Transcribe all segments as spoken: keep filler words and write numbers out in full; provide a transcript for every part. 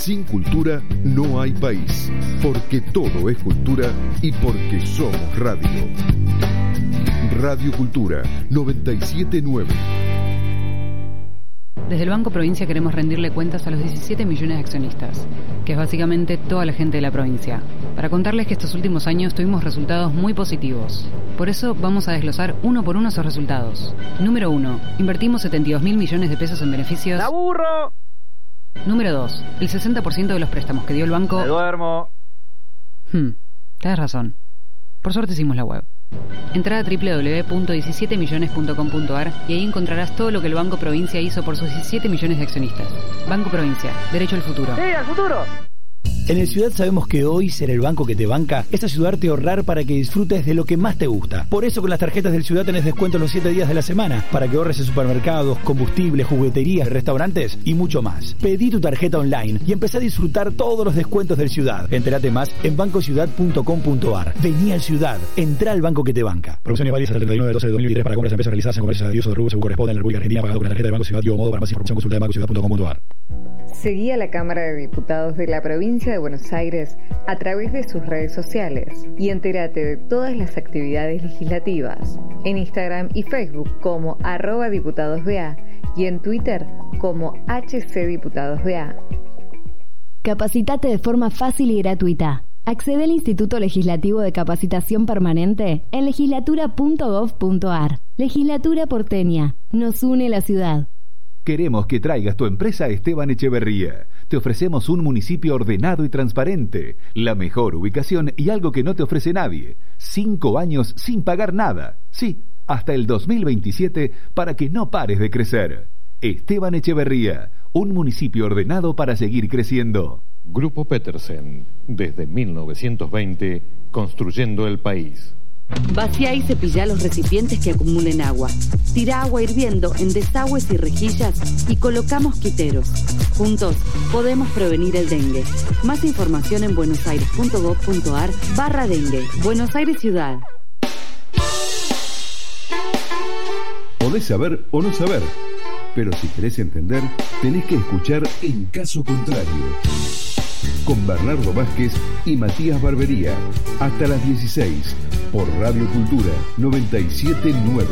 Sin cultura no hay país, porque todo es cultura y porque somos radio. Radio Cultura noventa y siete nueve. Desde el Banco Provincia queremos rendirle cuentas a los diecisiete millones de accionistas, que es básicamente toda la gente de la provincia, para contarles que estos últimos años tuvimos resultados muy positivos. Por eso vamos a desglosar uno por uno esos resultados. Número uno. Invertimos setenta y dos mil millones de pesos en beneficios. ¡La burro! Número dos. El sesenta por ciento de los préstamos que dio el banco... ¡Me duermo! Hmm, tenés razón. Por suerte hicimos la web. Entrá a doble u doble u doble u punto diecisiete millones punto com punto a r y ahí encontrarás todo lo que el Banco Provincia hizo por sus diecisiete millones de accionistas. Banco Provincia, derecho al futuro. ¡Sí, al futuro! En el Ciudad sabemos que hoy ser el banco que te banca es ayudarte a ahorrar para que disfrutes de lo que más te gusta. Por eso con las tarjetas del Ciudad tenés descuentos los siete días de la semana para que ahorres en supermercados, combustibles, jugueterías, restaurantes y mucho más. Pedí tu tarjeta online y empezá a disfrutar todos los descuentos del Ciudad. Entérate más en banco ciudad punto com punto a r. Vení al Ciudad, entrá al banco que te banca. Promociones válidas hasta el treinta y nueve de doce de dos mil veintitrés para compras en pesos realizadas en comercios de uso de rubro según corresponde en la República Argentina, pagado con la tarjeta de Banco Ciudad y o modo. Para más información consulta en banco ciudad punto com punto a r. Seguí a la Cámara de Diputados de la Provincia de Buenos Aires a través de sus redes sociales y entérate de todas las actividades legislativas en Instagram y Facebook como arroba diputadosba y en Twitter como hcdiputadosba. Capacitate de forma fácil y gratuita. Accede al Instituto Legislativo de Capacitación Permanente en legislatura punto gov punto a r. Legislatura porteña. Nos une la ciudad. Queremos que traigas tu empresa a Esteban Echeverría. Te ofrecemos un municipio ordenado y transparente, la mejor ubicación y algo que no te ofrece nadie. Cinco años sin pagar nada. Sí, hasta el dos mil veintisiete para que no pares de crecer. Esteban Echeverría, un municipio ordenado para seguir creciendo. Grupo Petersen, desde mil novecientos veinte, construyendo el país. Vacía y cepilla los recipientes que acumulen agua. Tira agua hirviendo en desagües y rejillas y coloca mosquiteros. Juntos podemos prevenir el dengue. Más información en buenosaires punto gov punto a r barra dengue. Buenos Aires Ciudad. Podés saber o no saber, pero si querés entender, tenés que escuchar En Caso Contrario, con Bernardo Vázquez y Matías Barbería, hasta las dieciséis, por Radio Cultura noventa y siete nueve.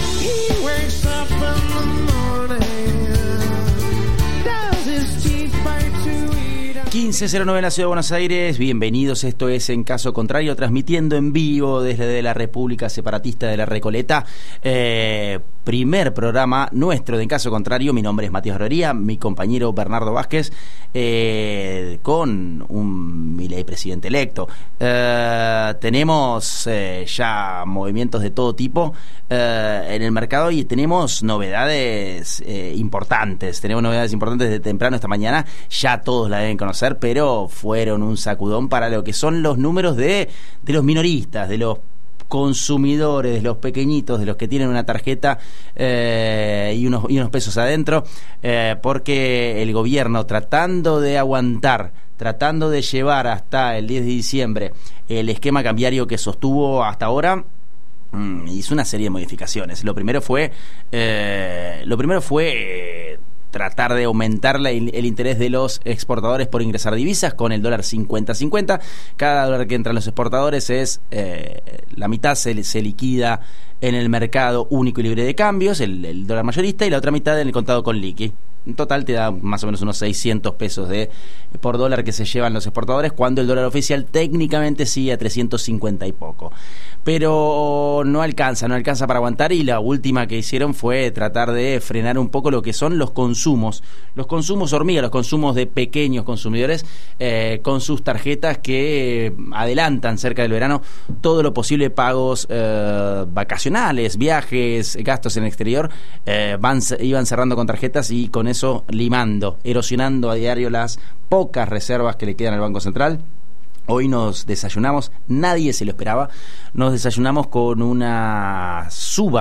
quince cero nueve en la Ciudad de Buenos Aires, bienvenidos, esto es En Caso Contrario, transmitiendo en vivo desde la República Separatista de la Recoleta, eh, primer programa nuestro de En Caso Contrario. Mi nombre es Matías Barbería, mi compañero Bernardo Vázquez, eh, con un Milei presidente electo. Eh, tenemos eh, ya movimientos de todo tipo eh, en el mercado y tenemos novedades eh, importantes, tenemos novedades importantes de temprano esta mañana, ya todos la deben conocer, pero fueron un sacudón para lo que son los números de, de los minoristas, de los consumidores, de los pequeñitos, de los que tienen una tarjeta eh, y, unos, y unos pesos adentro, eh, porque el gobierno, tratando de aguantar, tratando de llevar hasta el diez de diciembre el esquema cambiario que sostuvo hasta ahora, mmm, hizo una serie de modificaciones. Lo primero fue eh, lo primero fue eh, tratar de aumentar la, el interés de los exportadores por ingresar divisas con el dólar cincuenta cincuenta. Cada dólar que entra en los exportadores es eh, la mitad se, se liquida en el mercado único y libre de cambios, el, el dólar mayorista, y la otra mitad en el contado con liqui. En total te da más o menos unos seiscientos pesos de por dólar que se llevan los exportadores, cuando el dólar oficial técnicamente sigue a trescientos cincuenta y poco. Pero no alcanza, no alcanza para aguantar, y la última que hicieron fue tratar de frenar un poco lo que son los consumos, los consumos hormiga, los consumos de pequeños consumidores eh, con sus tarjetas que eh, adelantan cerca del verano todo lo posible, pagos eh, vacacionales, viajes, gastos en el exterior, eh, van, iban cerrando con tarjetas y con eso limando, erosionando a diario las pocas reservas que le quedan al Banco Central. Hoy nos desayunamos, nadie se lo esperaba, nos desayunamos con una suba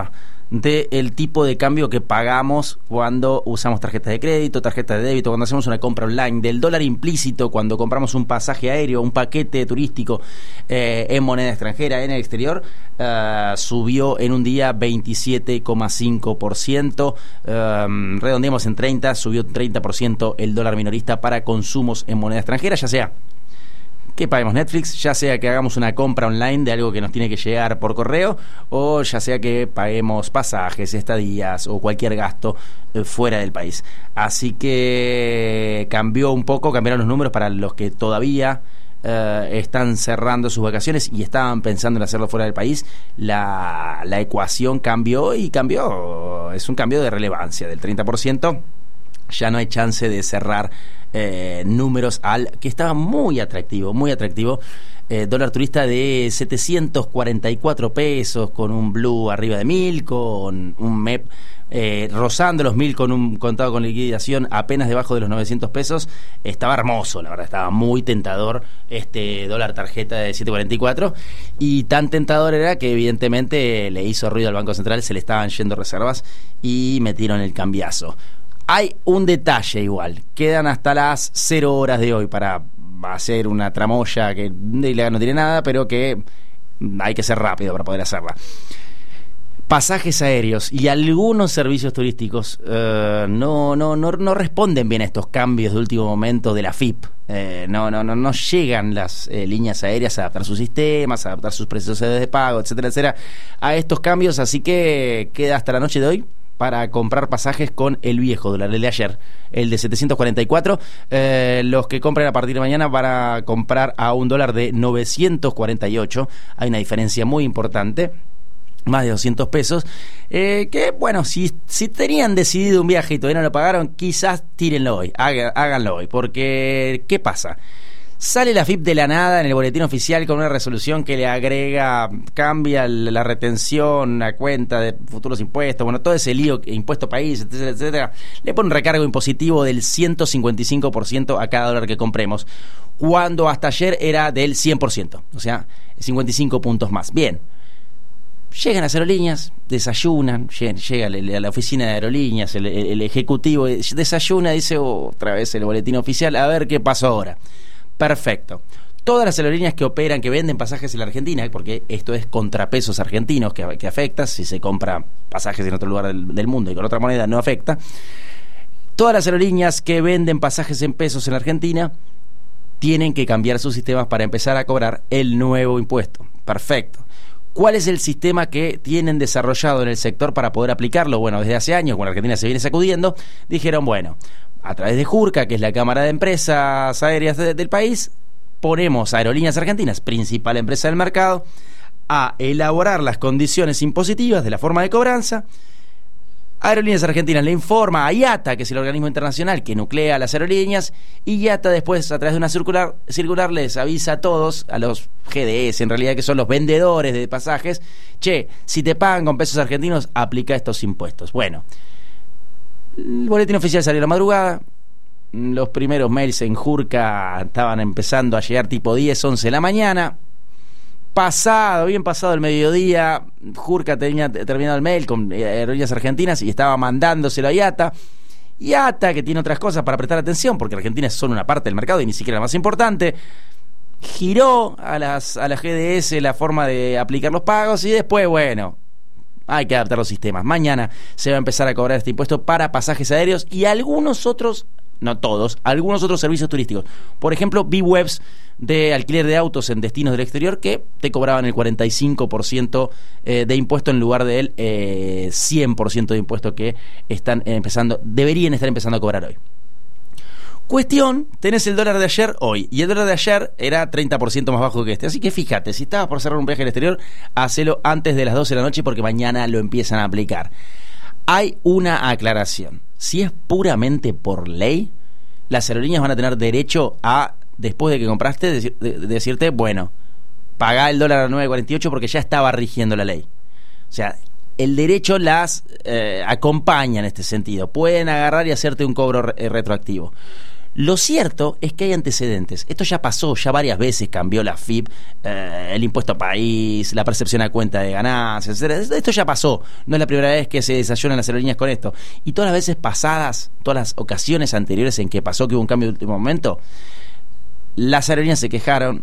del tipo de cambio que pagamos cuando usamos tarjetas de crédito, tarjetas de débito, cuando hacemos una compra online, del dólar implícito cuando compramos un pasaje aéreo, un paquete turístico eh, en moneda extranjera, en el exterior, uh, subió en un día veintisiete coma cinco por ciento, um, redondeamos en treinta, subió treinta por ciento el dólar minorista para consumos en moneda extranjera, ya sea que paguemos Netflix, ya sea que hagamos una compra online de algo que nos tiene que llegar por correo, o ya sea que paguemos pasajes, estadías o cualquier gasto eh, fuera del país. Así que cambió un poco, cambiaron los números para los que todavía eh, están cerrando sus vacaciones y estaban pensando en hacerlo fuera del país. La, la ecuación cambió y cambió, es un cambio de relevancia del treinta por ciento. Ya no hay chance de cerrar eh, números al que estaba muy atractivo, muy atractivo. Eh, dólar turista de setecientos cuarenta y cuatro pesos, con un blue arriba de mil, con un M E P eh, rozando los mil, con un contado con liquidación apenas debajo de los novecientos pesos. Estaba hermoso, la verdad, estaba muy tentador este dólar tarjeta de siete cuarenta y cuatro, y tan tentador era que evidentemente le hizo ruido al Banco Central, se le estaban yendo reservas y metieron el cambiazo. Hay un detalle igual, quedan hasta las cero horas de hoy para hacer una tramoya que no tiene nada, pero que hay que ser rápido para poder hacerla. Pasajes aéreos y algunos servicios turísticos uh, no, no, no, no responden bien a estos cambios de último momento de la F I P. Eh, no, no, no, no llegan las eh, líneas aéreas a adaptar sus sistemas, a adaptar sus precios de pago, etcétera, etcétera, a estos cambios, así que queda hasta la noche de hoy para comprar pasajes con el viejo dólar, el de ayer, el de setecientos cuarenta y cuatro. Eh, los que compren a partir de mañana van a comprar a un dólar de novecientos cuarenta y ocho. Hay una diferencia muy importante, más de doscientos pesos. Eh, que, bueno, si, si tenían decidido un viaje y todavía no lo pagaron, quizás tírenlo hoy, haga, háganlo hoy, porque ¿qué pasa? Sale la F I P de la nada en el boletín oficial con una resolución que le agrega, cambia la retención a cuenta de futuros impuestos, bueno, todo ese lío, impuesto país, etcétera, etcétera. Le pone un recargo impositivo del ciento cincuenta y cinco por ciento a cada dólar que compremos, cuando hasta ayer era del cien por ciento, o sea, cincuenta y cinco puntos más. Bien, llegan las aerolíneas, desayunan, llega a la oficina de aerolíneas, el, el, el ejecutivo desayuna, dice oh, otra vez el boletín oficial, a ver qué pasó ahora. Perfecto. Todas las aerolíneas que operan, que venden pasajes en la Argentina, porque esto es contrapesos argentinos que, que afecta, si se compra pasajes en otro lugar del, del mundo y con otra moneda no afecta. Todas las aerolíneas que venden pasajes en pesos en la Argentina tienen que cambiar sus sistemas para empezar a cobrar el nuevo impuesto. Perfecto. ¿Cuál es el sistema que tienen desarrollado en el sector para poder aplicarlo? Bueno, desde hace años, cuando Argentina se viene sacudiendo, dijeron, bueno, a través de JURCA, que es la Cámara de Empresas Aéreas de, del país, ponemos a Aerolíneas Argentinas, principal empresa del mercado, a elaborar las condiciones impositivas de la forma de cobranza. Aerolíneas Argentinas le informa a I A T A, que es el organismo internacional que nuclea a las aerolíneas, y I A T A después, a través de una circular, circular les avisa a todos, a los G D S en realidad, que son los vendedores de pasajes, che, si te pagan con pesos argentinos, aplica estos impuestos. Bueno, el boletín oficial salió a la madrugada, los primeros mails en JURCA estaban empezando a llegar tipo diez, once de la mañana. Pasado, bien pasado el mediodía, JURCA tenía terminado el mail con Aerolíneas Argentinas y estaba mandándoselo a I A T A. I A T A, que tiene otras cosas para prestar atención, porque Argentina es solo una parte del mercado y ni siquiera la más importante, giró a las a la G D S la forma de aplicar los pagos y después, bueno, hay que adaptar los sistemas. Mañana se va a empezar a cobrar este impuesto para pasajes aéreos y algunos otros, no todos, algunos otros servicios turísticos. Por ejemplo, B-Webs de alquiler de autos en destinos del exterior que te cobraban el cuarenta y cinco por ciento eh, de impuesto en lugar del eh, cien por ciento de impuesto que están empezando, deberían estar empezando a cobrar hoy. Cuestión, tenés el dólar de ayer hoy, y el dólar de ayer era treinta por ciento más bajo que este, así que fíjate, si estabas por cerrar un viaje al exterior, hacelo antes de las doce de la noche porque mañana lo empiezan a aplicar. Hay una aclaración, si es puramente por ley, las aerolíneas van a tener derecho a, después de que compraste, decir, de, de decirte, bueno, pagá el dólar a nueve cuarenta y ocho porque ya estaba rigiendo la ley. O sea, el derecho las eh, acompaña en este sentido. Pueden agarrar y hacerte un cobro re- retroactivo. Lo cierto es que hay antecedentes. Esto ya pasó, ya varias veces cambió la F I P, eh, el impuesto país, la percepción a cuenta de ganancias, etcétera. Esto ya pasó. No es la primera vez que se desayunan las aerolíneas con esto. Y todas las veces pasadas, todas las ocasiones anteriores en que pasó que hubo un cambio de último momento, las aerolíneas se quejaron,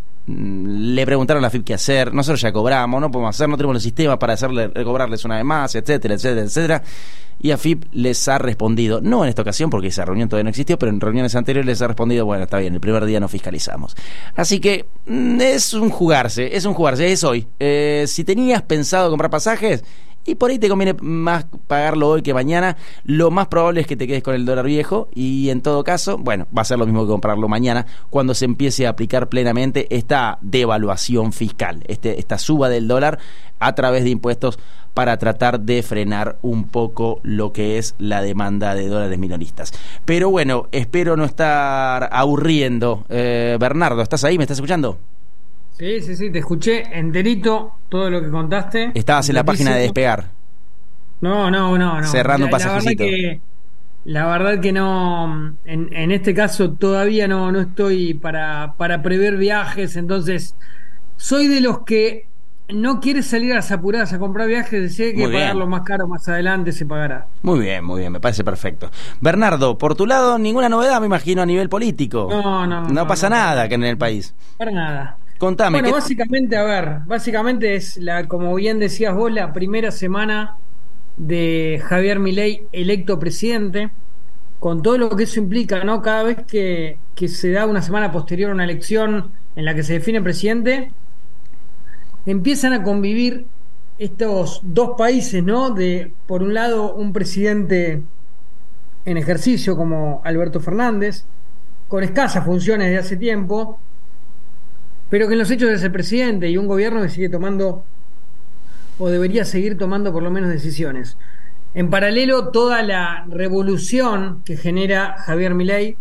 le preguntaron a la F I P qué hacer, nosotros ya cobramos, no podemos hacer, no tenemos los sistemas para hacerle cobrarles una vez más, etcétera, etcétera, etcétera. Y A F I P les ha respondido, no en esta ocasión porque esa reunión todavía no existió, pero en reuniones anteriores les ha respondido, bueno, está bien, el primer día no fiscalizamos. Así que es un jugarse, es un jugarse, es hoy. Eh, si tenías pensado comprar pasajes y por ahí te conviene más pagarlo hoy que mañana, lo más probable es que te quedes con el dólar viejo y en todo caso, bueno, va a ser lo mismo que comprarlo mañana cuando se empiece a aplicar plenamente esta devaluación fiscal, este, esta suba del dólar a través de impuestos para tratar de frenar un poco lo que es la demanda de dólares minoristas. Pero bueno, espero no estar aburriendo. Eh, Bernardo, ¿estás ahí? ¿Me estás escuchando? Sí, sí, sí, te escuché enterito todo lo que contaste. Estabas en la página de Despegar. No, no, no, no. Cerrando un pasajecito. La verdad que, la verdad que no, en, en este caso todavía no, no estoy para, para prever viajes, entonces soy de los que no quiere salir a las apuradas a comprar viajes, sé que pagarlo más caro más adelante se pagará. Muy bien, muy bien, me parece perfecto. Bernardo, por tu lado, ninguna novedad, me imagino, a nivel político. No, no. No, no pasa no, nada no, que en el país. Para nada. Contame. Bueno, ¿qué... básicamente, a ver, básicamente es, la, como bien decías vos, la primera semana de Javier Milei electo presidente, con todo lo que eso implica, ¿no? Cada vez que, que se da una semana posterior a una elección en la que se define presidente, empiezan a convivir estos dos países, ¿no? De, por un lado, un presidente en ejercicio como Alberto Fernández, con escasas funciones de hace tiempo, pero que en los hechos es el presidente, y un gobierno que sigue tomando, o debería seguir tomando por lo menos decisiones. En paralelo, toda la revolución que genera Javier Milei,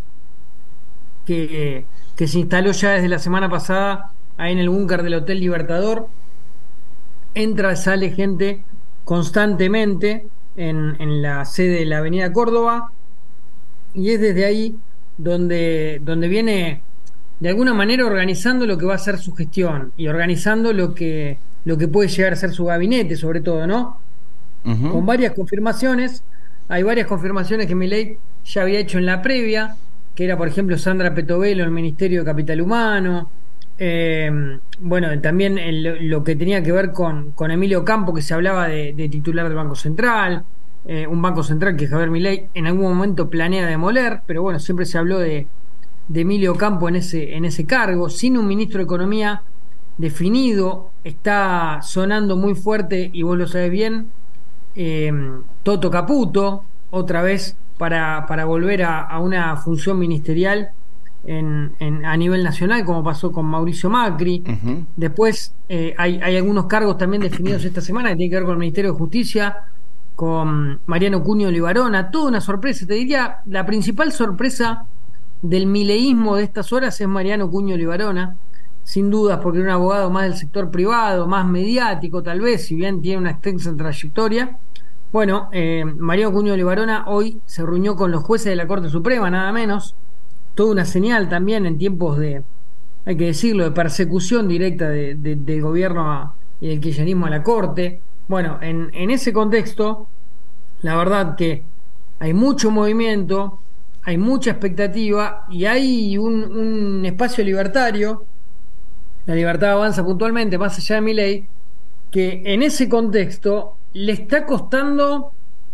que, que se instaló ya desde la semana pasada ahí en el búnker del Hotel Libertador, entra y sale gente constantemente en, en la sede de la Avenida Córdoba, y es desde ahí donde, donde viene de alguna manera organizando lo que va a ser su gestión y organizando lo que, lo que puede llegar a ser su gabinete, sobre todo, ¿no? Uh-huh. Con varias confirmaciones, hay varias confirmaciones que Milei ya había hecho en la previa, que era, por ejemplo, Sandra Petovelo en el Ministerio de Capital Humano. Eh, bueno, también el, lo que tenía que ver con, con Emilio Campo, que se hablaba de, de titular del Banco Central, eh, un Banco Central que Javier Milei en algún momento planea demoler, pero bueno, siempre se habló de, de Emilio Campo en ese, en ese cargo, sin un ministro de Economía definido. Está sonando muy fuerte, y vos lo sabés bien, eh, Toto Caputo, otra vez para, para volver a, a una función ministerial En, en, a nivel nacional, como pasó con Mauricio Macri. Uh-huh. Después eh, hay, hay algunos cargos también definidos esta semana que tienen que ver con el Ministerio de Justicia, con Mariano Cuño Libarona. Toda una sorpresa, te diría, la principal sorpresa del mileísmo de estas horas es Mariano Cuño Libarona, sin dudas, porque era un abogado más del sector privado, más mediático tal vez, si bien tiene una extensa trayectoria. Bueno, eh, Mariano Cuño Libarona hoy se reunió con los jueces de la Corte Suprema, nada menos. Toda una señal también en tiempos de, hay que decirlo, de persecución directa de, de, del gobierno a, y del kirchnerismo a la Corte. Bueno, en, en ese contexto, la verdad que hay mucho movimiento, hay mucha expectativa, y hay un, un espacio libertario, la Libertad Avanza puntualmente, más allá de Milei, que en ese contexto le está costando,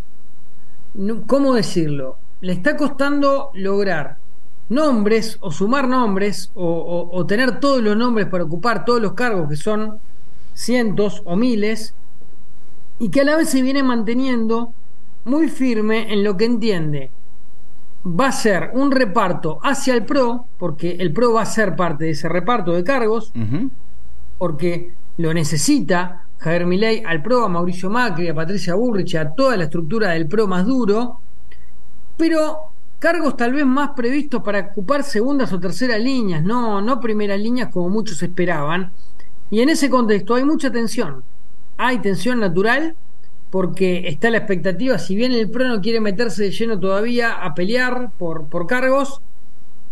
¿cómo decirlo? Le está costando lograr nombres o sumar nombres o, o, o tener todos los nombres para ocupar todos los cargos, que son cientos o miles, y que a la vez se viene manteniendo muy firme en lo que entiende va a ser un reparto hacia el P R O, porque el P R O va a ser parte de ese reparto de cargos, uh-huh. porque lo necesita Javier Milei al P R O, a Mauricio Macri, a Patricia Bullrich, a toda la estructura del P R O más duro, pero cargos tal vez más previstos para ocupar segundas o terceras líneas, no, no primeras líneas como muchos esperaban. Y en ese contexto hay mucha tensión, hay tensión natural, porque está la expectativa, si bien el P R O no quiere meterse de lleno todavía a pelear por, por cargos,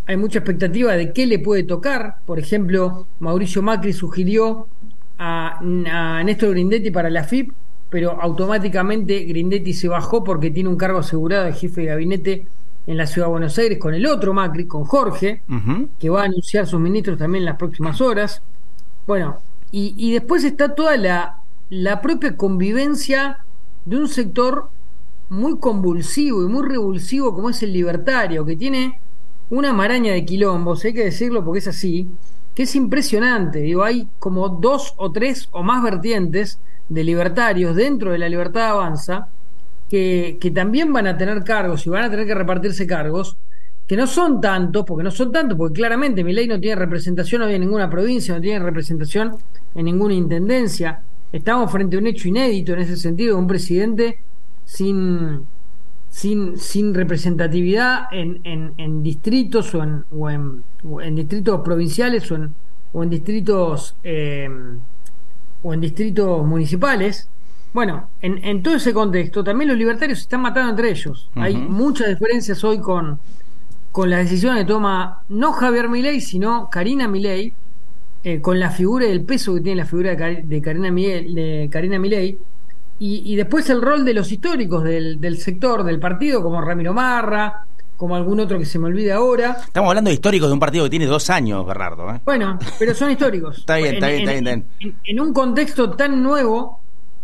hay mucha expectativa de qué le puede tocar. Por ejemplo, Mauricio Macri sugirió a, a Néstor Grindetti para la F I P, pero automáticamente Grindetti se bajó porque tiene un cargo asegurado de jefe de gabinete en la Ciudad de Buenos Aires con el otro Macri, con Jorge, uh-huh. que va a anunciar sus ministros también en las próximas horas. Bueno, y, y después está toda la, la propia convivencia de un sector muy convulsivo y muy revulsivo como es el libertario, que tiene una maraña de quilombos, hay que decirlo porque es así, que es impresionante. Digo, hay como dos o tres o más vertientes de libertarios dentro de la Libertad Avanza que, que también van a tener cargos y van a tener que repartirse cargos, que no son tantos, porque no son tantos, porque claramente Milei no tiene representación hoy en ninguna provincia, no tiene representación en ninguna intendencia. Estamos frente a un hecho inédito en ese sentido, un presidente sin, sin, sin representatividad en, en, en distritos o en, o, en, o en distritos provinciales o en, o en distritos eh, o en distritos municipales. Bueno, en, en todo ese contexto también los libertarios se están matando entre ellos. Uh-huh. Hay muchas diferencias hoy con, con las decisiones que toma no Javier Milei, sino Karina Milei, eh, con la figura y el peso que tiene la figura de, Car- de Karina Milei, de Karina Milei. Y, y después el rol de los históricos del, del sector, del partido, como Ramiro Marra, como algún otro que se me olvide ahora. Estamos hablando de históricos de un partido que tiene dos años, Bernardo, ¿eh? Bueno, pero son históricos. Está bien, está bien, está bien. En, en, en un contexto tan nuevo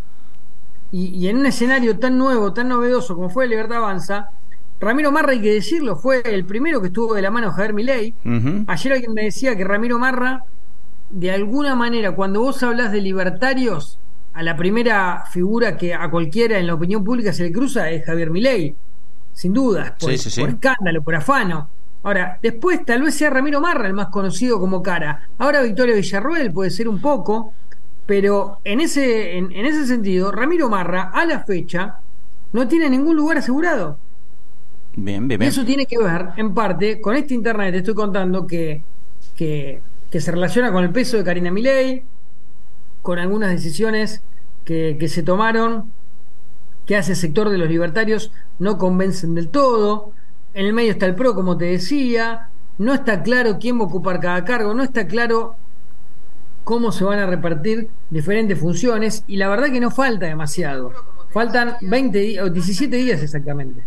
y, y en un escenario tan nuevo, tan novedoso como fue Libertad Avanza, Ramiro Marra, hay que decirlo, fue el primero que estuvo de la mano de Javier Milei. Uh-huh. Ayer alguien me decía que Ramiro Marra, de alguna manera, cuando vos hablas de libertarios, a la primera figura que a cualquiera en la opinión pública se le cruza es Javier Milei, sin dudas, por, sí, sí, sí. por escándalo, por afano. Ahora, después tal vez sea Ramiro Marra el más conocido como cara. Ahora Victoria Villarroel puede ser un poco, pero en ese, en, en ese sentido, Ramiro Marra, a la fecha, no tiene ningún lugar asegurado. Bien, bien, bien. Y eso tiene que ver, en parte, con esta interna que te estoy contando, que, que, que se relaciona con el peso de Karina Milei, con algunas decisiones que, que se tomaron, que hace el sector de los libertarios no convencen del todo. En el medio está el PRO, como te decía, no está claro quién va a ocupar cada cargo, no está claro cómo se van a repartir diferentes funciones, y la verdad que no falta demasiado, faltan veinte o diecisiete días exactamente.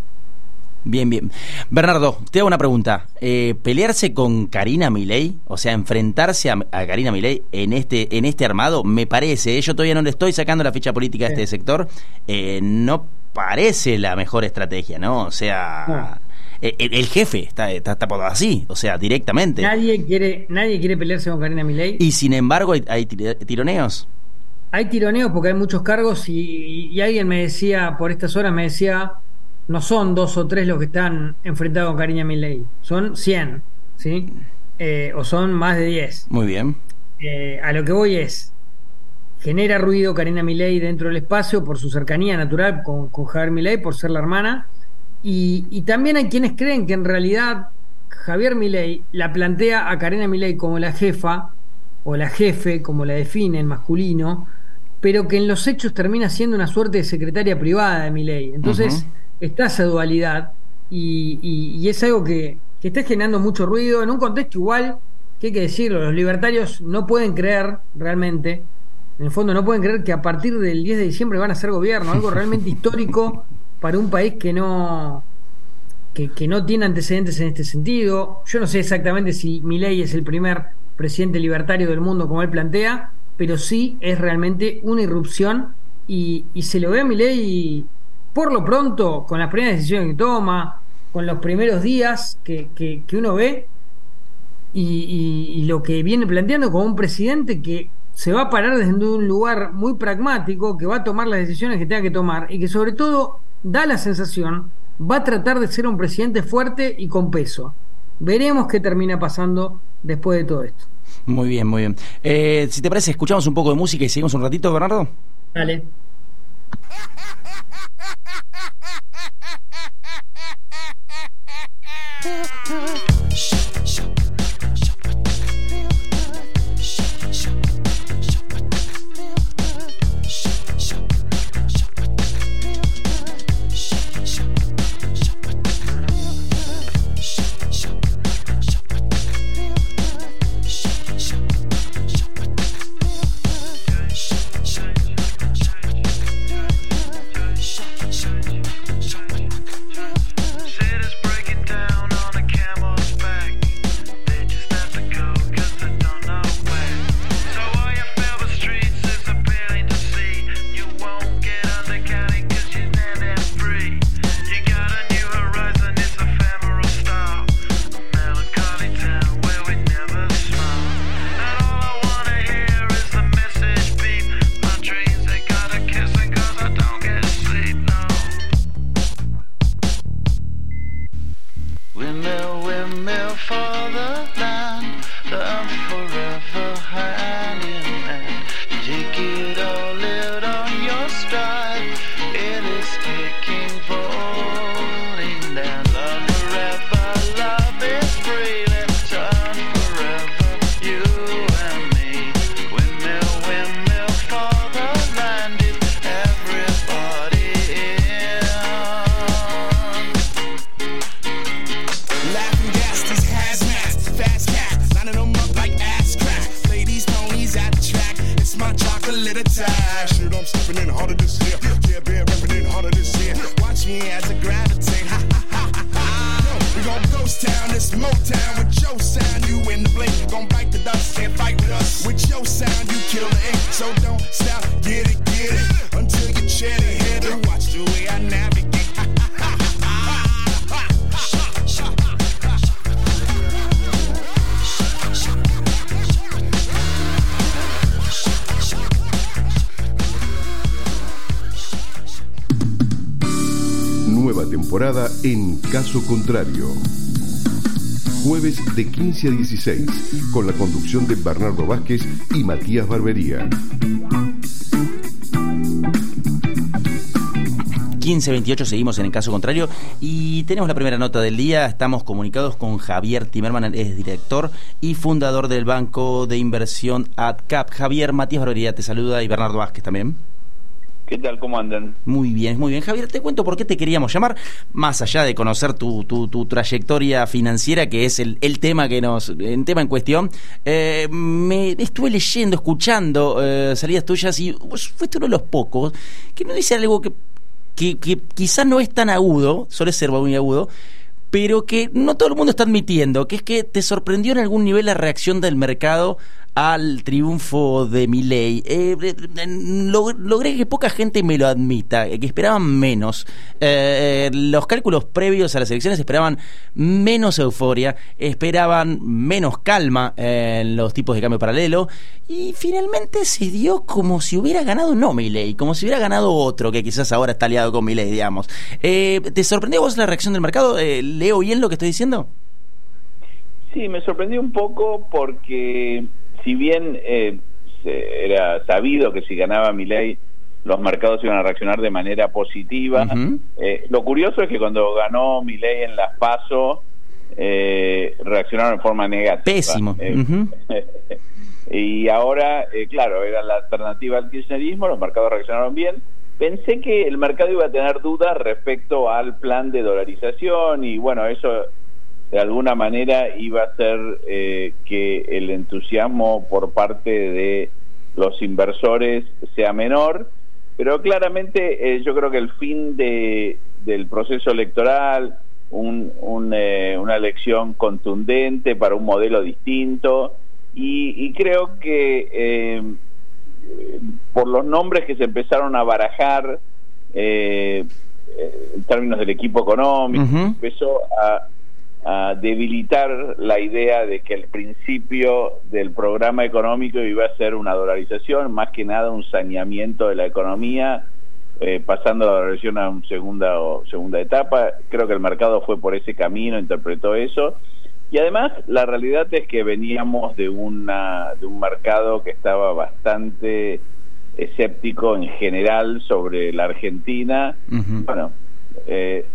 Bien, bien. Bernardo, te hago una pregunta. Eh, ¿Pelearse con Karina Milei, o sea, enfrentarse a, a Karina Milei en este en este armado, me parece, eh, yo todavía no le estoy sacando la ficha política a este sí. sector, eh, no parece la mejor estrategia, ¿no? O sea, no. el, el jefe está, está, está por así, o sea, directamente. Nadie quiere nadie quiere pelearse con Karina Milei. Y sin embargo hay, hay tironeos. Hay tironeos porque hay muchos cargos y, y alguien me decía, por estas horas me decía... No son dos o tres los que están enfrentados con Karina Milei, son cien, ¿sí? Eh, o son más de diez. Muy bien. Eh, a lo que voy es, genera ruido Karina Milei dentro del espacio por su cercanía natural con, con Javier Milei, por ser la hermana, y, y también hay quienes creen que en realidad Javier Milei la plantea a Karina Milei como la jefa, o la jefe, como la define en masculino, pero que en los hechos termina siendo una suerte de secretaria privada de Milei. Entonces... Uh-huh. Está esa dualidad y, y, y es algo que, que está generando mucho ruido en un contexto igual que hay que decirlo, los libertarios no pueden creer realmente, en el fondo no pueden creer que a partir del diez de diciembre van a ser gobierno, algo realmente histórico para un país que no que, que no tiene antecedentes en este sentido. Yo no sé exactamente si Milei es el primer presidente libertario del mundo como él plantea, pero sí es realmente una irrupción y, y se lo ve a Milei por lo pronto, con las primeras decisiones que toma, con los primeros días que, que, que uno ve y, y, y lo que viene planteando como un presidente que se va a parar desde un lugar muy pragmático, que va a tomar las decisiones que tenga que tomar y que sobre todo da la sensación, va a tratar de ser un presidente fuerte y con peso. Veremos qué termina pasando después de todo esto. Muy bien, muy bien. Eh, si te parece, escuchamos un poco de música y seguimos un ratito, Bernardo. Dale. your sound, you in the blink, gon' bite the dust, can't fight with us. With your sound, you kill the ink, so don't stop, get it, get it, until you chat it, hit it. Watch the way I navigate. Nueva temporada en Caso Contrario. Jueves de quince a dieciséis, con la conducción de Bernardo Vázquez y Matías Barbería. quince veintiocho seguimos en el Caso Contrario y tenemos la primera nota del día. Estamos comunicados con Javier Timerman, es director y fundador del banco de inversión AdCap. Javier, Matías Barbería te saluda y Bernardo Vázquez también. ¿Qué tal? ¿Cómo andan? Muy bien, muy bien. Javier, te cuento por qué te queríamos llamar, más allá de conocer tu, tu, tu trayectoria financiera, que es el, el tema que nos, el tema en cuestión. Eh, me estuve leyendo, escuchando eh, salidas tuyas y vos fuiste uno de los pocos que no dice algo que, que, que quizás no es tan agudo, suele ser muy agudo, pero que no todo el mundo está admitiendo, que es que te sorprendió en algún nivel la reacción del mercado al triunfo de Milei. Eh, log- logré que poca gente me lo admita, que esperaban menos. Eh, los cálculos previos a las elecciones esperaban menos euforia, esperaban menos calma en los tipos de cambio paralelo, y finalmente se dio como si hubiera ganado no Milei, como si hubiera ganado otro que quizás ahora está aliado con Milei, digamos. Eh, ¿Te sorprendió vos la reacción del mercado? Eh, ¿Leo bien lo que estoy diciendo? Sí, me sorprendió un poco porque si bien eh, era sabido que si ganaba Milei los mercados iban a reaccionar de manera positiva, uh-huh. eh, lo curioso es que cuando ganó Milei en las PASO eh, reaccionaron en forma negativa. Pésimo. Eh, uh-huh. Y ahora, eh, claro, era la alternativa al kirchnerismo, los mercados reaccionaron bien. Pensé que el mercado iba a tener dudas respecto al plan de dolarización y bueno, eso de alguna manera iba a hacer eh, que el entusiasmo por parte de los inversores sea menor, pero claramente eh, yo creo que el fin de del proceso electoral, un, un, eh, una elección contundente para un modelo distinto, y, y creo que eh, por los nombres que se empezaron a barajar eh, en términos del equipo económico, uh-huh. empezó a a debilitar la idea de que el principio del programa económico iba a ser una dolarización, más que nada un saneamiento de la economía, eh, pasando la dolarización a una segunda o segunda etapa. Creo que el mercado fue por ese camino, interpretó eso, y además la realidad es que veníamos de una de un mercado que estaba bastante escéptico en general sobre la Argentina. Uh-huh. Bueno, eh,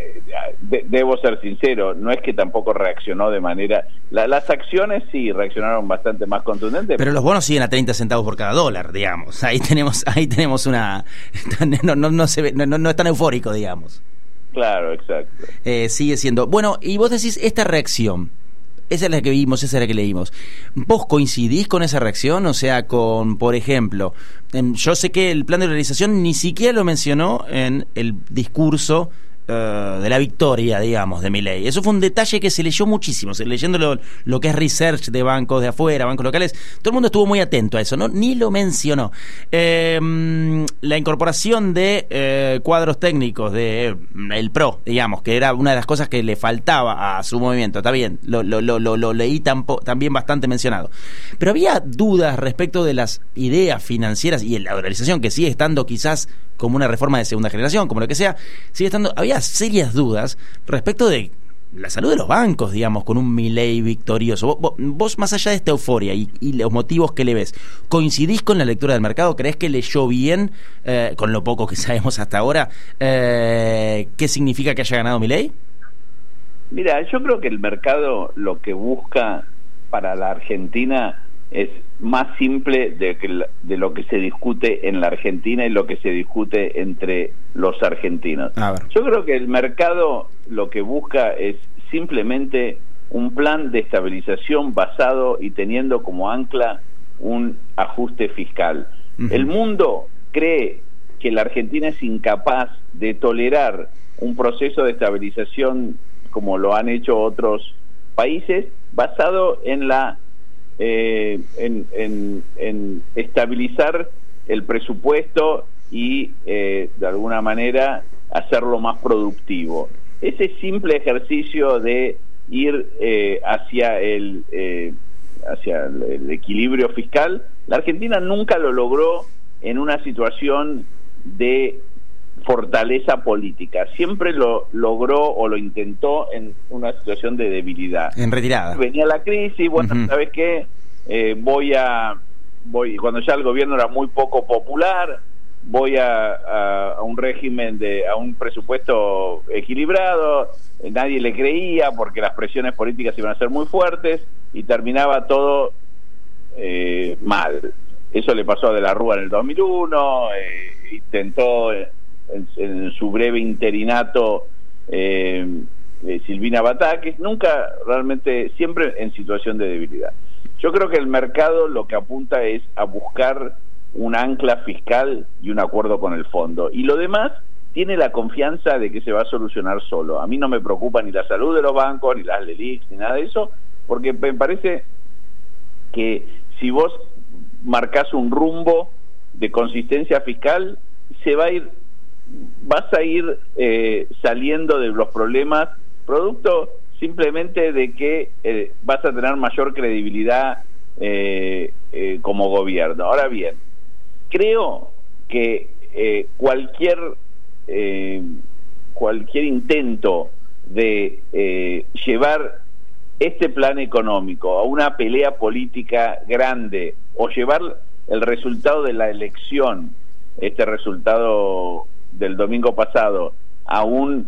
De, debo ser sincero, no es que tampoco reaccionó de manera... La, las acciones sí reaccionaron bastante más contundentes. Pero los bonos siguen a treinta centavos por cada dólar, digamos. Ahí tenemos ahí tenemos una... No, no, no, se ve, no, no es tan eufórico, digamos. Claro, exacto. Eh, sigue siendo... Bueno, y vos decís, esta reacción, esa es la que vimos, esa es la que leímos. ¿Vos coincidís con esa reacción? O sea, con, por ejemplo, yo sé que el plan de dolarización ni siquiera lo mencionó en el discurso Uh, de la victoria, digamos, de Milei. Eso fue un detalle que se leyó muchísimo, se, leyendo lo, lo que es research de bancos de afuera, bancos locales, todo el mundo estuvo muy atento a eso, ¿no? Ni lo mencionó. Eh, la incorporación de eh, cuadros técnicos de eh, el P R O, digamos, que era una de las cosas que le faltaba a su movimiento, está bien, lo, lo, lo, lo, lo leí tampo, también bastante mencionado. Pero había dudas respecto de las ideas financieras y la dolarización, que sigue estando quizás como una reforma de segunda generación, como lo que sea, sigue estando, había serias dudas respecto de la salud de los bancos, digamos, con un Milei victorioso. Vos, vos más allá de esta euforia y, y los motivos que le ves, ¿coincidís con la lectura del mercado? ¿Creés que leyó bien, eh, con lo poco que sabemos hasta ahora, eh, qué significa que haya ganado Milei? Mira, yo creo que el mercado lo que busca para la Argentina es más simple de, que, de lo que se discute en la Argentina y lo que se discute entre los argentinos. Yo creo que el mercado lo que busca es simplemente un plan de estabilización basado y teniendo como ancla un ajuste fiscal. Uh-huh. El mundo cree que la Argentina es incapaz de tolerar un proceso de estabilización como lo han hecho otros países, basado en la eh, en, en, en estabilizar el presupuesto y eh, de alguna manera hacerlo más productivo. Ese simple ejercicio de ir eh, hacia el eh, hacia el, el equilibrio fiscal, la Argentina nunca lo logró en una situación de fortaleza política, siempre lo logró o lo intentó en una situación de debilidad. En retirada. Venía la crisis, bueno, Uh-huh. ¿sabes qué? Eh, voy a voy cuando ya el gobierno era muy poco popular, voy a, a, a un régimen de a un presupuesto equilibrado, eh, nadie le creía porque las presiones políticas iban a ser muy fuertes y terminaba todo eh, mal. Eso le pasó a De la Rúa en el dos mil uno, eh, intentó en, en su breve interinato eh, eh, Silvina Batakis, nunca realmente, siempre en situación de debilidad. Yo creo que el mercado lo que apunta es a buscar un ancla fiscal y un acuerdo con el fondo. Y lo demás tiene la confianza de que se va a solucionar solo. A mí no me preocupa ni la salud de los bancos, ni las LELIQs, ni nada de eso, porque me parece que si vos marcás un rumbo de consistencia fiscal, se va a ir, vas a ir eh, saliendo de los problemas, producto simplemente de que eh, vas a tener mayor credibilidad eh, eh, como gobierno. Ahora bien, creo que eh, cualquier eh, cualquier intento de eh, llevar este plan económico a una pelea política grande o llevar el resultado de la elección, este resultado del domingo pasado, a un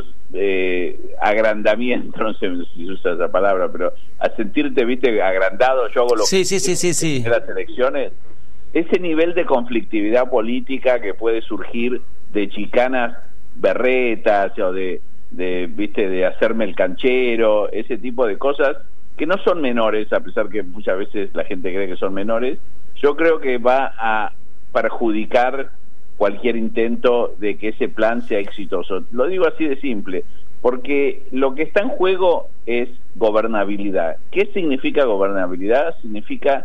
eh, agrandamiento, no sé si se usa esa palabra, pero a sentirte, viste, agrandado, yo hago lo sí, que sí, sí, sí, sí. en las elecciones, ese nivel de conflictividad política que puede surgir de chicanas berretas o de, de viste, de hacerme el canchero, ese tipo de cosas que no son menores, a pesar que muchas veces la gente cree que son menores, yo creo que va a perjudicar cualquier intento de que ese plan sea exitoso. Lo digo así de simple, porque lo que está en juego es gobernabilidad. ¿Qué significa gobernabilidad? Significa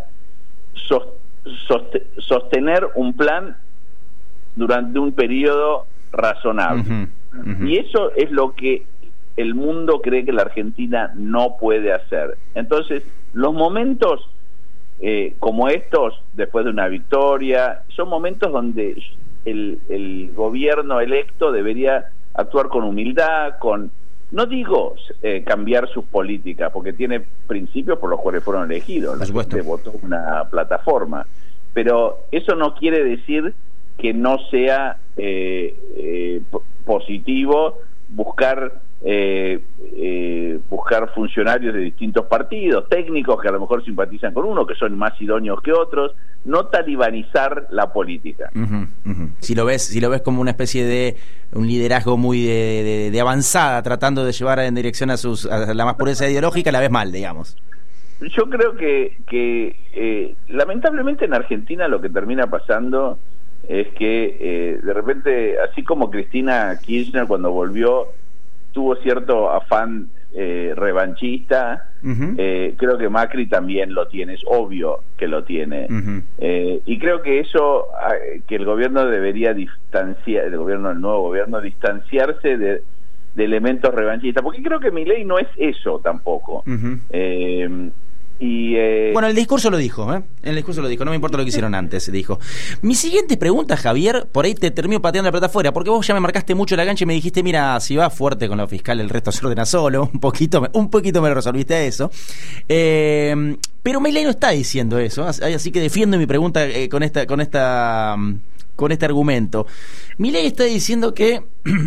sostener un plan durante un periodo razonable. Uh-huh, uh-huh. Y eso es lo que el mundo cree que la Argentina no puede hacer. Entonces, los momentos eh, como estos, después de una victoria, son momentos donde el, el gobierno electo debería actuar con humildad, con, no digo eh, cambiar sus políticas, porque tiene principios por los cuales fueron elegidos, la gente votó una plataforma, pero eso no quiere decir que no sea eh, eh, positivo buscar eh, eh, buscar funcionarios de distintos partidos, técnicos que a lo mejor simpatizan con uno, que son más idóneos que otros, no talibanizar la política. Uh-huh, uh-huh. Si lo ves, si lo ves como una especie de un liderazgo muy de, de, de avanzada, tratando de llevar en dirección a sus a la más pureza ideológica, la ves mal, digamos. Yo creo que, que eh, lamentablemente en Argentina lo que termina pasando es que eh, de repente, así como Cristina Kirchner cuando volvió tuvo cierto afán eh, revanchista, uh-huh. eh, creo que Macri también lo tiene, es obvio que lo tiene. Uh-huh. eh, y creo que eso, que el gobierno debería distanciar, el gobierno, el nuevo gobierno, distanciarse de, de elementos revanchistas, porque creo que Milei no es eso tampoco. Uh-huh. eh, Y, eh... Bueno, el discurso lo dijo, ¿eh? El discurso lo dijo, no me importa lo que hicieron antes, dijo. Mi siguiente pregunta, Javier, por ahí te termino pateando la pelota afuera, porque vos ya me marcaste mucho la cancha y me dijiste, mira, si vas fuerte con lo fiscal, el resto se ordena solo, un poquito, un poquito me lo resolviste a eso. Eh, pero Milei no está diciendo eso, así que defiendo mi pregunta eh, con esta, con esta, con este argumento. Milei está diciendo que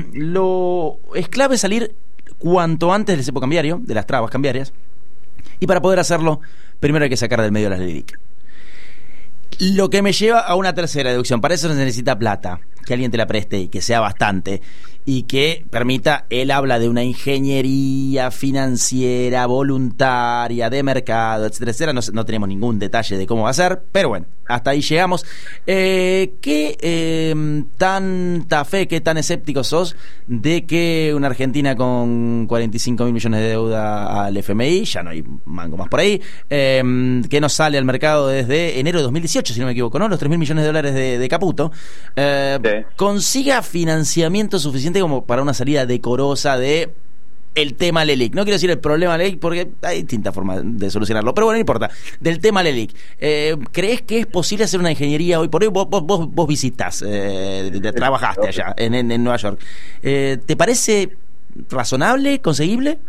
lo es clave salir cuanto antes del cepo cambiario, de las trabas cambiarias. Y para poder hacerlo, primero hay que sacar del medio las LELIQ. Lo que me lleva a una tercera deducción. Para eso se necesita plata, que alguien te la preste y que sea bastante, y que permita, él habla de una ingeniería financiera, voluntaria, de mercado, etcétera, etcétera. No, no tenemos ningún detalle de cómo va a ser, pero bueno, hasta ahí llegamos. Eh, ¿Qué eh, tanta fe, qué tan escéptico sos de que una Argentina con cuarenta y cinco mil millones de deuda al F M I, ya no hay mango más por ahí, eh, que no sale al mercado desde enero de dos mil dieciocho, si no me equivoco, ¿no? Los tres mil millones de dólares de, de Caputo, eh, sí. consiga financiamiento suficiente como para una salida decorosa de el tema Lelic? No quiero decir el problema Lelic porque hay distintas formas de solucionarlo, pero bueno, no importa. Del tema Lelic, eh, ¿crees que es posible hacer una ingeniería hoy por hoy? Vos, vos, vos, vos visitas, eh, trabajaste allá en, en, en Nueva York. Eh, ¿Te parece razonable, conseguible?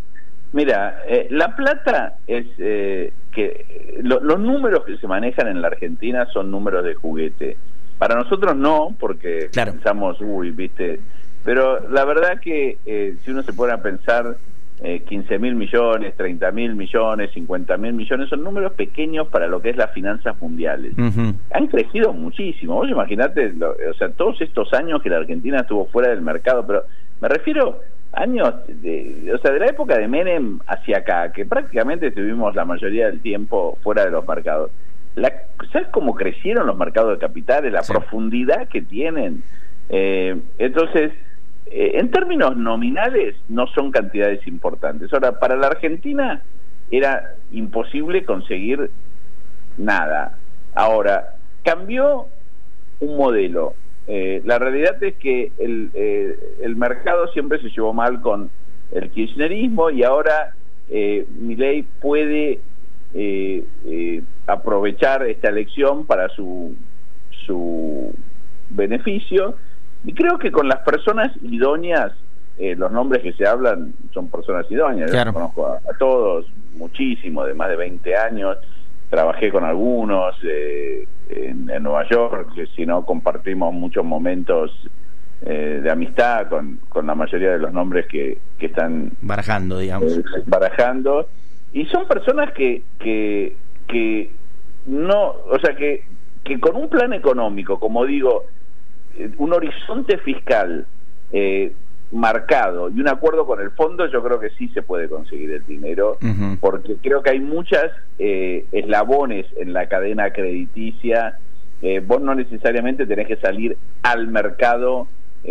Mira, eh, la plata es eh, que lo, los números que se manejan en la Argentina son números de juguete. Para nosotros no, porque claro. pensamos, uy, viste, pero la verdad que eh, si uno se pone a pensar, eh, quince mil millones, treinta mil millones, cincuenta mil millones, son números pequeños para lo que es las finanzas mundiales. Uh-huh. Han crecido muchísimo. Vos imaginate, lo, o sea, todos estos años que la Argentina estuvo fuera del mercado, pero me refiero años, de, o sea, de la época de Menem hacia acá, que prácticamente estuvimos la mayoría del tiempo fuera de los mercados. La, ¿Sabes cómo crecieron los mercados de capitales? La sí. profundidad que tienen. Eh, entonces, eh, en términos nominales, no son cantidades importantes. Ahora, para la Argentina era imposible conseguir nada. Ahora, cambió un modelo. Eh, la realidad es que el, eh, el mercado siempre se llevó mal con el kirchnerismo y ahora eh, Milei puede eh, eh, aprovechar esta elección para su su beneficio, y creo que con las personas idóneas, eh, los nombres que se hablan son personas idóneas. Claro. Yo conozco a, a todos, muchísimo, de más de veinte años, trabajé con algunos eh, en, en Nueva York, que si no compartimos muchos momentos eh, de amistad con, con la mayoría de los nombres que, que están barajando, digamos. Eh, barajando, y son personas que, que, que no, o sea, que, que con un plan económico, como digo, un horizonte fiscal eh, marcado y un acuerdo con el fondo, yo creo que sí se puede conseguir el dinero, uh-huh. porque creo que hay muchas eh, eslabones en la cadena crediticia. Eh, vos no necesariamente tenés que salir al mercado,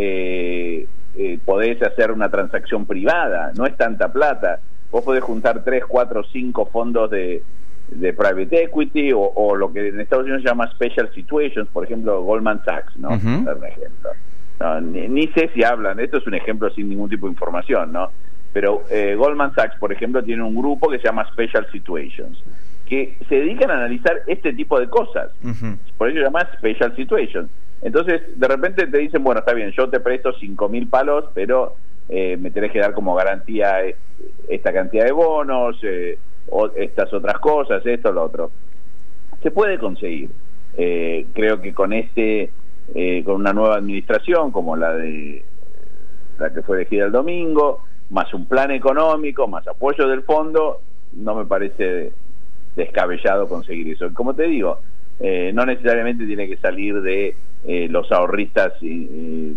eh, eh, podés hacer una transacción privada, no es tanta plata. Vos podés juntar tres, cuatro, cinco fondos de, de private equity o, o lo que en Estados Unidos se llama special situations, por ejemplo Goldman Sachs, ¿no? Uh-huh. Por ejemplo. No, ni, ni sé si hablan, esto es un ejemplo sin ningún tipo de información, ¿no? Pero eh, Goldman Sachs, por ejemplo, tiene un grupo que se llama Special Situations, que se dedican a analizar este tipo de cosas. Uh-huh. Por eso se llama Special Situations. Entonces, de repente te dicen, bueno, está bien, yo te presto cinco mil palos, pero eh, me tenés que dar como garantía esta cantidad de bonos, eh, o estas otras cosas, esto, lo otro. Se puede conseguir. Eh, creo que con este... Eh, con una nueva administración como la de la que fue elegida el domingo, más un plan económico, más apoyo del fondo, no me parece descabellado conseguir eso. Como te digo, eh, no necesariamente tiene que salir de eh, los ahorristas eh,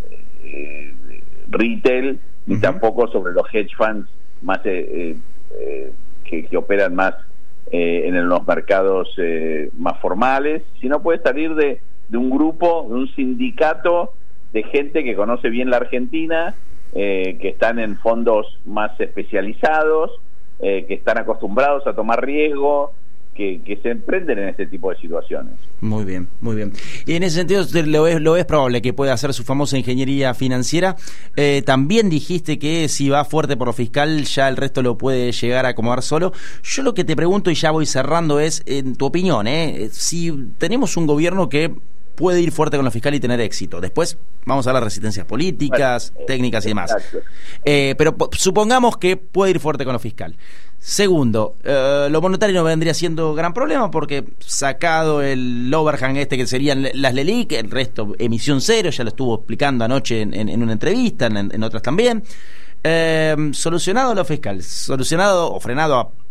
eh, retail, ni uh-huh. tampoco sobre los hedge funds más eh, eh, que, que operan más eh, en los mercados eh, más formales, sino puede salir de de un grupo, de un sindicato de gente que conoce bien la Argentina, eh, que están en fondos más especializados, eh, que están acostumbrados a tomar riesgo, que, que se emprenden en este tipo de situaciones. Muy bien, muy bien. Y en ese sentido, ¿lo ves, lo ves probable que pueda hacer su famosa ingeniería financiera? Eh, también dijiste que si va fuerte por lo fiscal, ya el resto lo puede llegar a acomodar solo. Yo lo que te pregunto, y ya voy cerrando, es, en tu opinión, eh, si tenemos un gobierno que puede ir fuerte con lo fiscal y tener éxito. Después vamos a hablar de resistencias políticas, bueno, técnicas y demás. Eh, pero supongamos que puede ir fuerte con lo fiscal. Segundo, eh, lo monetario no vendría siendo gran problema porque sacado el overhang este que serían las Lelic, el resto emisión cero, ya lo estuvo explicando anoche en, en, en una entrevista, en, en otras también. Eh, solucionado lo fiscal, solucionado o frenado a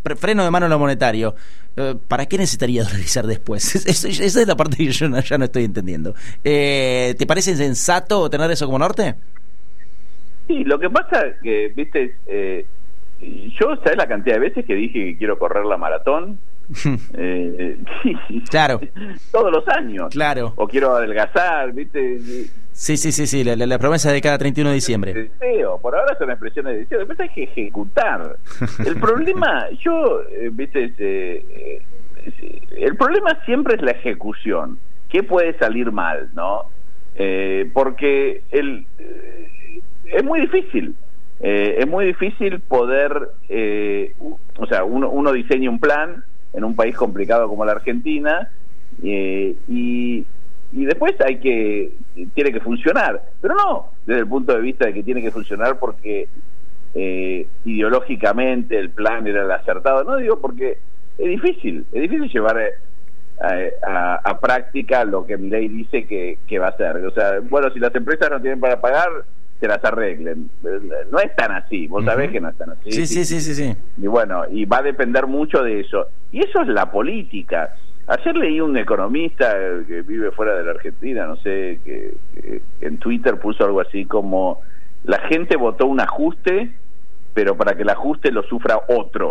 freno de mano a lo monetario. Eh, ¿Para qué necesitaría dolarizar después? Eso, esa es la parte que yo no, ya no estoy entendiendo. Eh, ¿Te parece sensato tener eso como norte? Sí, lo que pasa que, viste, eh, yo, ¿sabes la cantidad de veces que dije que quiero correr la maratón? eh, sí, claro. Todos los años. Claro. O quiero adelgazar, ¿viste? Sí, sí, sí, sí, la, la, la promesa de cada treinta y uno de diciembre. Deseo, por ahora son expresiones de deseo, después hay que ejecutar. El problema, yo, eh, ¿viste? Eh, eh, el problema siempre es la ejecución. ¿Qué puede salir mal, no? Eh, porque el, eh, es muy difícil. Eh, es muy difícil poder, eh, o sea, uno, uno diseña un plan en un país complicado como la Argentina eh, y, y después hay que, tiene que funcionar, pero no desde el punto de vista de que tiene que funcionar porque eh, ideológicamente el plan era el acertado, no digo porque es difícil, es difícil llevar a, a, a práctica lo que Milei dice que, que va a hacer, o sea, bueno, si las empresas no tienen para pagar, se las arreglen. No es tan así, vos sabés uh-huh. que no es tan así. Sí, sí, sí, sí, sí. Y bueno, y va a depender mucho de eso. Y eso es la política. Ayer leí un economista que vive fuera de la Argentina, no sé, que, que en Twitter puso algo así como: la gente votó un ajuste, pero para que el ajuste lo sufra otro.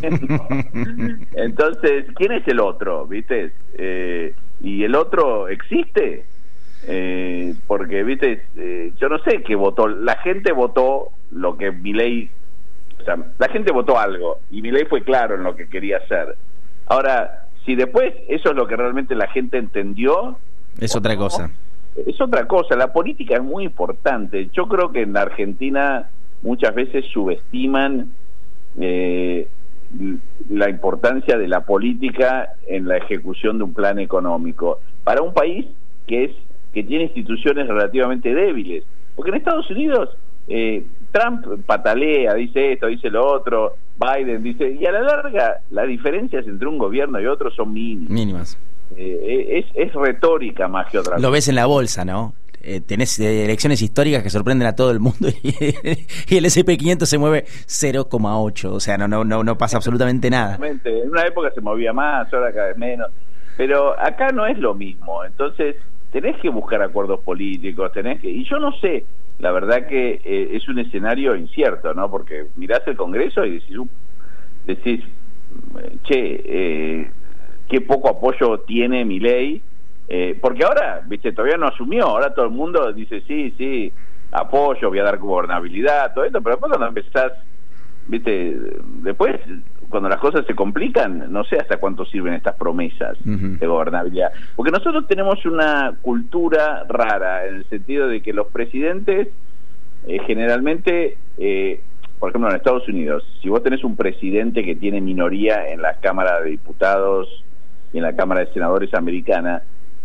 Entonces, ¿quién es el otro? ¿Viste? Eh, ¿Y el otro existe? Eh, porque, viste, eh, yo no sé qué votó, la gente votó lo que Milei, o sea, la gente votó algo y Milei fue claro en lo que quería hacer. Ahora, si después eso es lo que realmente la gente entendió, es otra no, cosa. Es otra cosa, la política es muy importante. Yo creo que en la Argentina muchas veces subestiman eh, la importancia de la política en la ejecución de un plan económico para un país que es que tiene instituciones relativamente débiles, porque en Estados Unidos eh, Trump patalea, dice esto, dice lo otro, Biden dice, y a la larga las diferencias entre un gobierno y otro son mínimas. Mínimas. Eh, es, es retórica más que otra cosa. Lo ves en la bolsa, ¿no? Eh, tenés eh, elecciones históricas que sorprenden a todo el mundo y, y el ese and pe quinientos se mueve cero coma ocho, o sea, no no no no pasa absolutamente nada. En una época se movía más, ahora cada vez menos, pero acá no es lo mismo, entonces tenés que buscar acuerdos políticos, tenés que, y yo no sé, la verdad que eh, es un escenario incierto, ¿no? Porque mirás el Congreso y decís, uh, decís che, eh, qué poco apoyo tiene Milei, eh, porque ahora, viste, todavía no asumió, ahora todo el mundo dice, sí, sí, apoyo, voy a dar gobernabilidad, todo esto, pero después cuando empezás, viste, después cuando las cosas se complican, no sé hasta cuánto sirven estas promesas uh-huh. de gobernabilidad. Porque nosotros tenemos una cultura rara, en el sentido de que los presidentes, eh, generalmente, eh, por ejemplo en Estados Unidos, si vos tenés un presidente que tiene minoría en la Cámara de Diputados y en la Cámara de Senadores americana,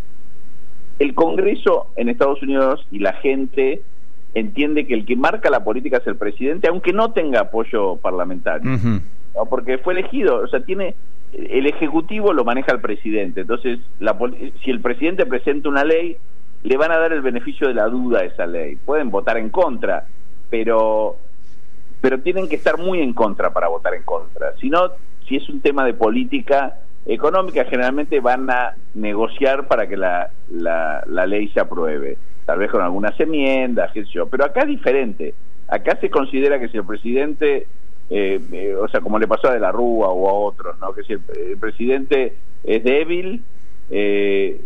el Congreso en Estados Unidos y la gente entiende que el que marca la política es el presidente, aunque no tenga apoyo parlamentario. Uh-huh. ¿No? Porque fue elegido, o sea, tiene el ejecutivo lo maneja el presidente, entonces la, si el presidente presenta una ley, le van a dar el beneficio de la duda a esa ley, pueden votar en contra, pero pero tienen que estar muy en contra para votar en contra, si no, si es un tema de política económica, generalmente van a negociar para que la, la, la ley se apruebe, tal vez con algunas enmiendas, qué sé yo, pero acá es diferente, acá se considera que si el presidente Eh, eh, o sea, como le pasó a De la Rúa o a otros, ¿no? Que si el, el presidente es débil eh,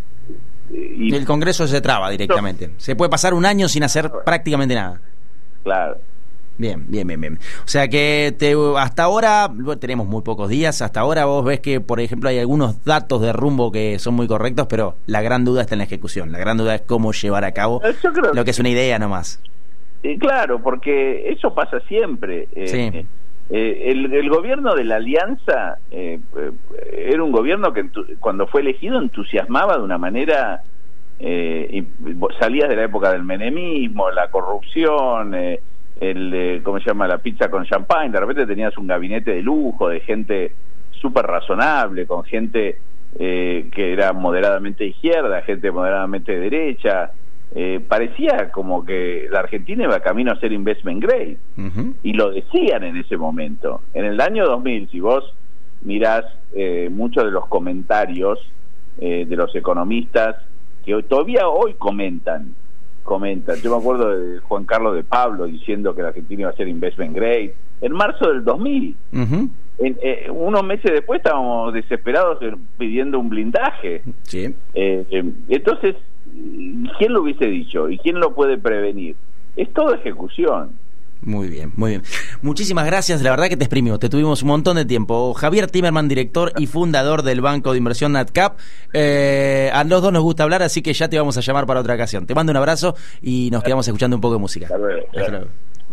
y el Congreso se traba directamente. No. Se puede pasar un año sin hacer prácticamente nada. Claro. Bien, bien, bien, bien. O sea que te, hasta ahora, tenemos muy pocos días, hasta ahora vos ves que, por ejemplo, hay algunos datos de rumbo que son muy correctos, pero la gran duda está en la ejecución. La gran duda es cómo llevar a cabo Yo creo lo que es una idea nomás. Eh, claro, porque eso pasa siempre. Eh, sí. eh, el, el gobierno de la Alianza eh, eh, era un gobierno que entu- cuando fue elegido entusiasmaba de una manera, eh, y, salías de la época del menemismo, la corrupción, eh, el eh, ¿cómo se llama? La pizza con champagne, de repente tenías un gabinete de lujo, de gente súper razonable, con gente eh, que era moderadamente izquierda, gente moderadamente derecha. eh, parecía como que la Argentina iba camino a ser investment grade, uh-huh. y lo decían en ese momento. En el año dos mil, si vos mirás eh, muchos de los comentarios eh, de los economistas que hoy, todavía hoy comentan, comentan. Yo me acuerdo de Juan Carlos de Pablo diciendo que la Argentina iba a ser investment grade en marzo del dos mil. Uh-huh. En, eh, unos meses después estábamos desesperados pidiendo un blindaje. Sí. Eh, eh, entonces, ¿quién lo hubiese dicho? ¿Y quién lo puede prevenir? Es toda ejecución. Muy bien, muy bien. Muchísimas gracias, la verdad que te exprimimos, te tuvimos un montón de tiempo. Javier Timerman, director y fundador del banco de inversión NatCap. Eh, a los dos nos gusta hablar, así que ya te vamos a llamar para otra ocasión. Te mando un abrazo y nos quedamos escuchando un poco de música. Hasta luego. Hasta luego.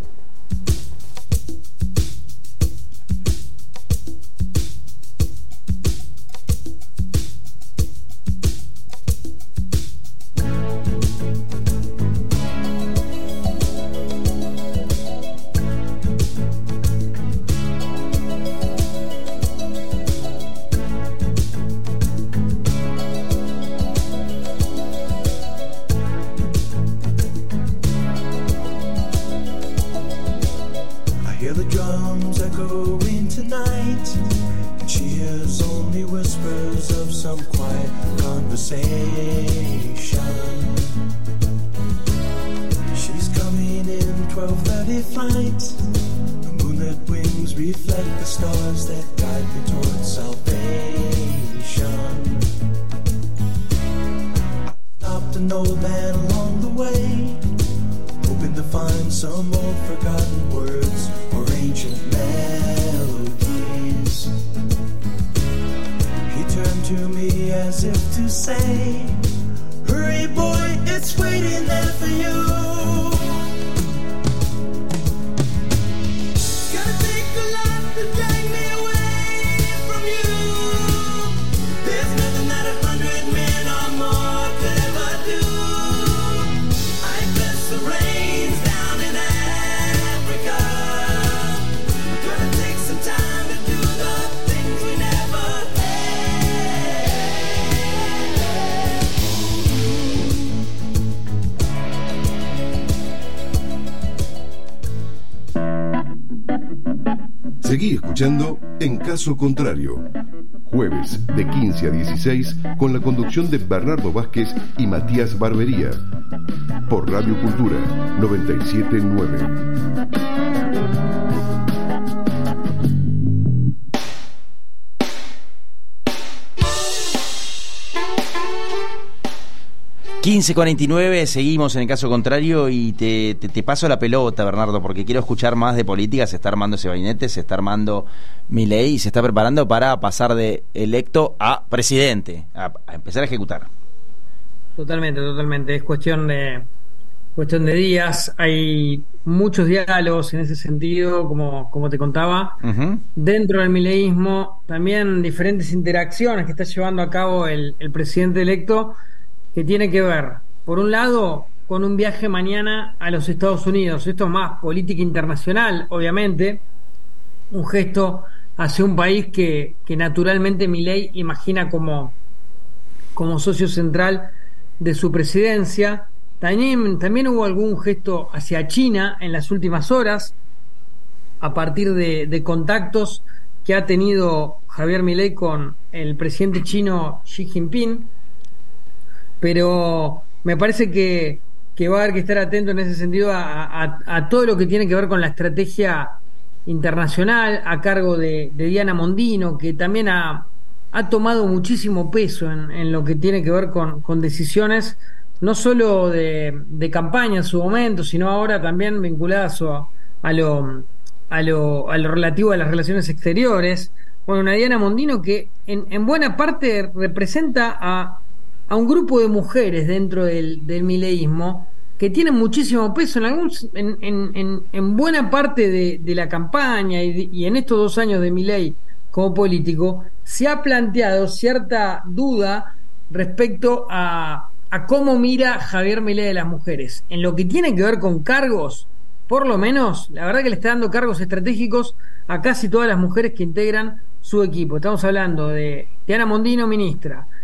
Seguí escuchando En Caso Contrario, jueves de quince a dieciséis, con la conducción de Bernardo Vázquez y Matías Barbería, por Radio Cultura noventa y siete punto nueve. quince cuarenta y nueve, seguimos en El Caso Contrario y te, te, te paso la pelota, Bernardo, porque quiero escuchar más de política. Se está armando ese gabinete, se está armando Milei y se está preparando para pasar de electo a presidente, a, a empezar a ejecutar. Totalmente, totalmente. Es cuestión de cuestión de días. Hay muchos diálogos en ese sentido, como, como te contaba. Uh-huh. Dentro del mileísmo, también diferentes interacciones que está llevando a cabo el, el presidente electo, que tiene que ver, por un lado, con un viaje mañana a los Estados Unidos. Esto es más política internacional, obviamente, un gesto hacia un país que, que naturalmente Milei imagina como, como socio central de su presidencia. También, también hubo algún gesto hacia China en las últimas horas, a partir de, de contactos que ha tenido Javier Milei con el presidente chino Xi Jinping. Pero me parece que, que va a haber que estar atento en ese sentido a, a, a todo lo que tiene que ver con la estrategia internacional a cargo de, de Diana Mondino, que también ha, ha tomado muchísimo peso en, en lo que tiene que ver con, con decisiones no solo de, de campaña en su momento, sino ahora también vinculadas a, a, lo, a, lo, a lo relativo a las relaciones exteriores. Bueno, una Diana Mondino que en, en buena parte representa a a un grupo de mujeres dentro del, del mileísmo que tienen muchísimo peso en, algún, en, en, en, en buena parte de, de la campaña y, de, y en estos dos años de Milei como político se ha planteado cierta duda respecto a, a cómo mira Javier Milei de las mujeres. En lo que tiene que ver con cargos, por lo menos, la verdad que le está dando cargos estratégicos a casi todas las mujeres que integran su equipo. Estamos hablando de Diana Mondino, ministra,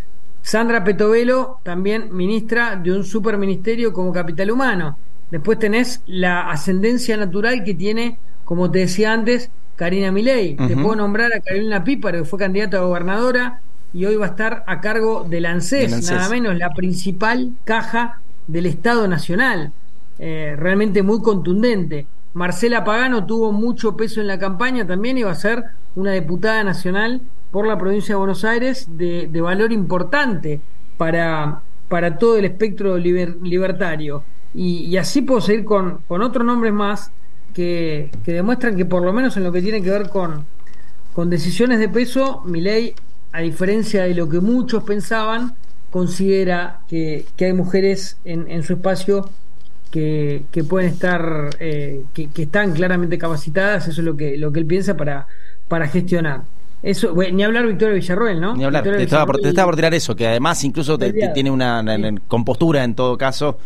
Sandra Petovelo, también ministra de un superministerio como Capital Humano. Después tenés la ascendencia natural que tiene, como te decía antes, Karina Milei. Uh-huh. Te puedo nombrar a Carolina Píparo, que fue candidata a gobernadora y hoy va a estar a cargo del ANSES, ANSES. Nada menos, la principal caja del Estado Nacional. Eh, realmente muy contundente. Marcela Pagano tuvo mucho peso en la campaña también y va a ser una diputada nacional por la provincia de Buenos Aires de, de valor importante para, para todo el espectro liber, libertario. Y, y así puedo seguir con, con otros nombres más que, que demuestran que por lo menos en lo que tiene que ver con, con decisiones de peso, Milei, a diferencia de lo que muchos pensaban, considera que, que hay mujeres en, en su espacio que, que pueden estar, eh, que, que están claramente capacitadas. Eso es lo que, lo que él piensa para, para gestionar. Eso, bueno, ni hablar Victoria Villarroel, ¿no? Ni hablar, te estaba, por, te estaba por tirar eso, que además incluso te, te tiene una, una, una compostura en todo caso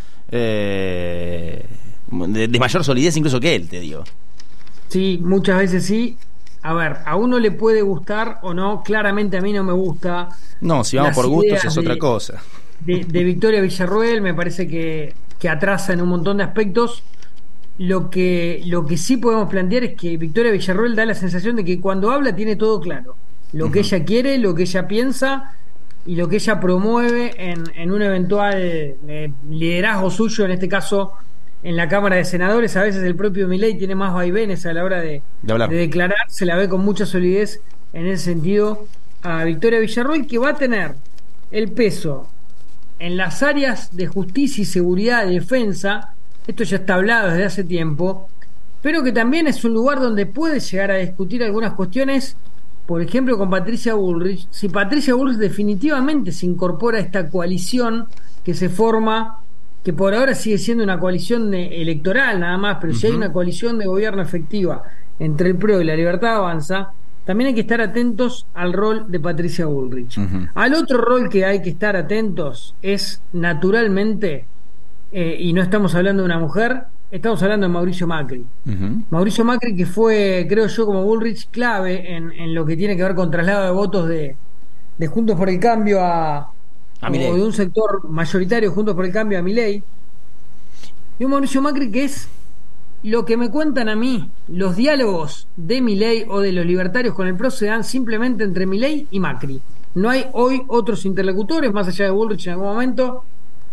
eh, de, de mayor solidez incluso que él, te digo. Sí, muchas veces sí. A ver, a uno le puede gustar o no, claramente a mí no me gusta. No, si vamos por gustos es de, otra cosa. De, de Victoria Villarroel me parece que, que atrasa en un montón de aspectos. Lo que, lo que sí podemos plantear es que Victoria Villarroel da la sensación de que cuando habla tiene todo claro. Lo uh-huh. que ella quiere, lo que ella piensa y lo que ella promueve en, en un eventual eh, liderazgo suyo, en este caso en la Cámara de Senadores. A veces el propio Milei tiene más vaivenes a la hora de, de, de declarar. Se la ve con mucha solidez en ese sentido a Victoria Villarroel, que va a tener el peso en las áreas de justicia y seguridad y defensa. Esto ya está hablado desde hace tiempo, pero que también es un lugar donde puede llegar a discutir algunas cuestiones, por ejemplo con Patricia Bullrich. Si Patricia Bullrich definitivamente se incorpora a esta coalición que se forma, que por ahora sigue siendo una coalición de, electoral nada más, pero uh-huh. si hay una coalición de gobierno efectiva entre el P R O y la Libertad Avanza, también hay que estar atentos al rol de Patricia Bullrich. Uh-huh. Al otro rol que hay que estar atentos es, naturalmente, Eh, y no estamos hablando de una mujer, estamos hablando de Mauricio Macri. Uh-huh. Mauricio Macri, que fue, creo yo, como Bullrich, clave en, en lo que tiene que ver con traslado de votos de, de Juntos por el Cambio a, a o de un sector mayoritario Juntos por el Cambio a Milei. Y un Mauricio Macri que es lo que me cuentan a mí, los diálogos de Milei o de los libertarios con el P R O se dan simplemente entre Milei y Macri. No hay hoy otros interlocutores, más allá de Bullrich en algún momento,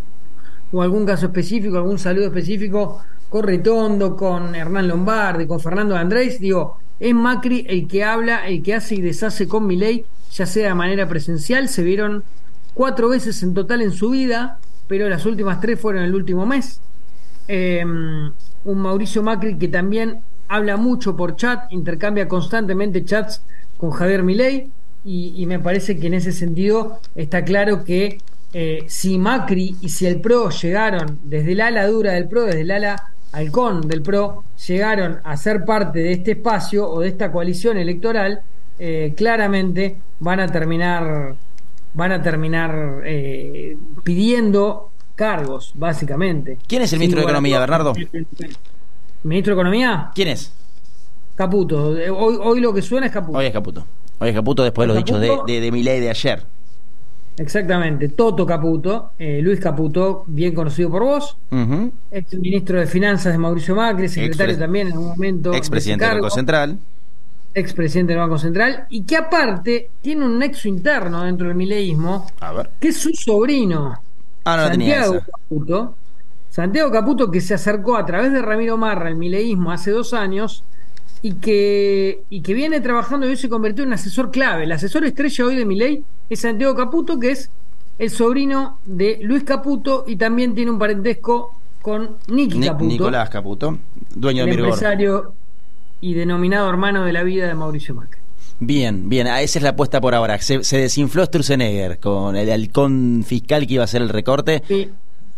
o algún caso específico, algún saludo específico con Ritondo, con Hernán Lombardi, con Fernando Andrés. Digo, es Macri el que habla, el que hace y deshace con Milei, ya sea de manera presencial. Se vieron cuatro veces en total en su vida, pero las últimas tres fueron el último mes. Eh, un Mauricio Macri que también habla mucho por chat, intercambia constantemente chats con Javier Milei, y, y me parece que en ese sentido está claro que Eh, si Macri y si el P R O llegaron desde el ala dura del P R O, desde el ala halcón del P R O, llegaron a ser parte de este espacio o de esta coalición electoral, eh, claramente van a terminar van a terminar eh, pidiendo cargos, básicamente. ¿Quién es el ministro de Economía, Bernardo? ¿Ministro de Economía? ¿Quién es? Caputo. Hoy, hoy lo que suena es Caputo. Hoy es Caputo. Hoy es Caputo después de los dichos de, de, de Milei de ayer. Exactamente, Toto Caputo, eh, Luis Caputo, bien conocido por vos, uh-huh. ex ministro de Finanzas de Mauricio Macri, secretario Ex también en un momento, expresidente del Banco Central, expresidente del Banco Central, y que aparte tiene un nexo interno dentro del mileísmo, a ver, que es su sobrino, ah, no, Santiago no Caputo, Santiago Caputo, que se acercó a través de Ramiro Marra al mileísmo hace dos años y que, y que viene trabajando y hoy se convirtió en un asesor clave. El asesor estrella hoy de Milei es Santiago Caputo, que es el sobrino de Luis Caputo y también tiene un parentesco con Nicky Ni- Caputo, Nicolás Caputo, dueño el de Mirgor, empresario y denominado hermano de la vida de Mauricio Macri. Bien, bien, esa es la apuesta por ahora. Se, se desinfló Sturzenegger con el halcón fiscal que iba a hacer el recorte. Sí.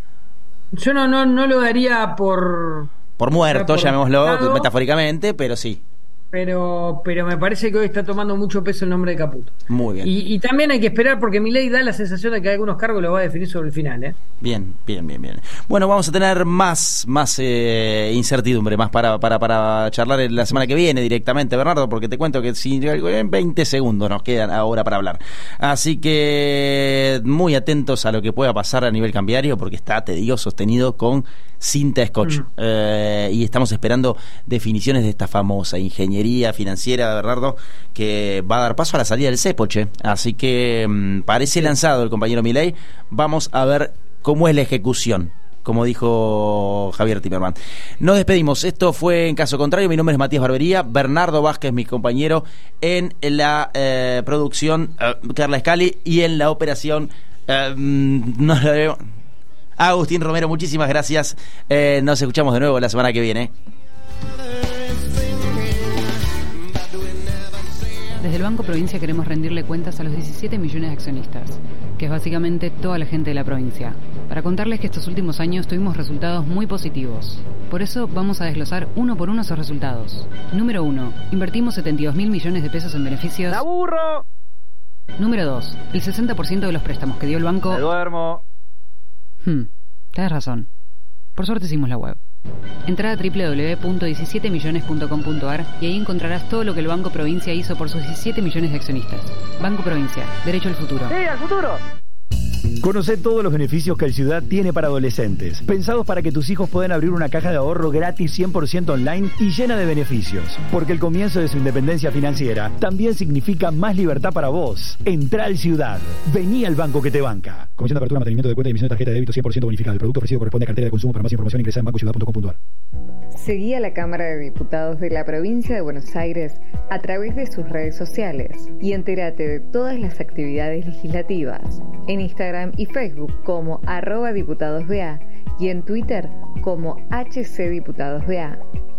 Yo no, no, no lo daría por... Por muerto, por llamémoslo dado, metafóricamente, pero sí. pero pero me parece que hoy está tomando mucho peso el nombre de Caputo. Muy bien. Y, y también hay que esperar porque Milei da la sensación de que algunos cargos lo va a definir sobre el final, ¿eh? Bien, bien, bien, bien. Bueno, vamos a tener más, más eh, incertidumbre, más para, para, para charlar la semana que viene directamente, Bernardo, porque te cuento que si en veinte segundos nos quedan ahora para hablar. Así que muy atentos a lo que pueda pasar a nivel cambiario, porque está, te digo, sostenido con cinta scotch. Mm. Eh, y estamos esperando definiciones de esta famosa ingeniería financiera, Bernardo, que va a dar paso a la salida del cepo, che. Así que mmm, parece lanzado el compañero Milei. Vamos a ver cómo es la ejecución, como dijo Javier Timerman. Nos despedimos. Esto fue En Caso Contrario. Mi nombre es Matías Barbería. Bernardo Vázquez, mi compañero, en la eh, producción, uh, Carla Scali, y en la operación uh, no la veo. Agustín Romero, muchísimas gracias. Eh, nos escuchamos de nuevo la semana que viene. Desde el Banco Provincia queremos rendirle cuentas a los diecisiete millones de accionistas, que es básicamente toda la gente de la provincia, para contarles que estos últimos años tuvimos resultados muy positivos. Por eso vamos a desglosar uno por uno esos resultados. Número uno. Invertimos setenta y dos mil millones de pesos en beneficios. ¡La burro! Número dos. El sesenta por ciento de los préstamos que dio el banco... ¡Me duermo! Hmm, tenés razón. Por suerte hicimos la web. Entrá a doble u doble u doble u punto diecisiete millones punto com punto a r y ahí encontrarás todo lo que el Banco Provincia hizo por sus diecisiete millones de accionistas. Banco Provincia, derecho al futuro. ¡Sí, al futuro! Conoce todos los beneficios que el Ciudad tiene para adolescentes, pensados para que tus hijos puedan abrir una caja de ahorro gratis cien por ciento online y llena de beneficios. Porque el comienzo de su independencia financiera también significa más libertad para vos. Entrá al Ciudad. Vení al banco que te banca. Comisión de apertura, mantenimiento de cuenta y emisión de tarjeta de débito cien por ciento bonificada. El producto ofrecido corresponde a cartera de consumo. Para más información ingresa en banco ciudad punto com punto a r. Seguí a la Cámara de Diputados de la Provincia de Buenos Aires a través de sus redes sociales y entérate de todas las actividades legislativas en Instagram y Facebook como arroba diputadosba y en Twitter como hcdiputadosba.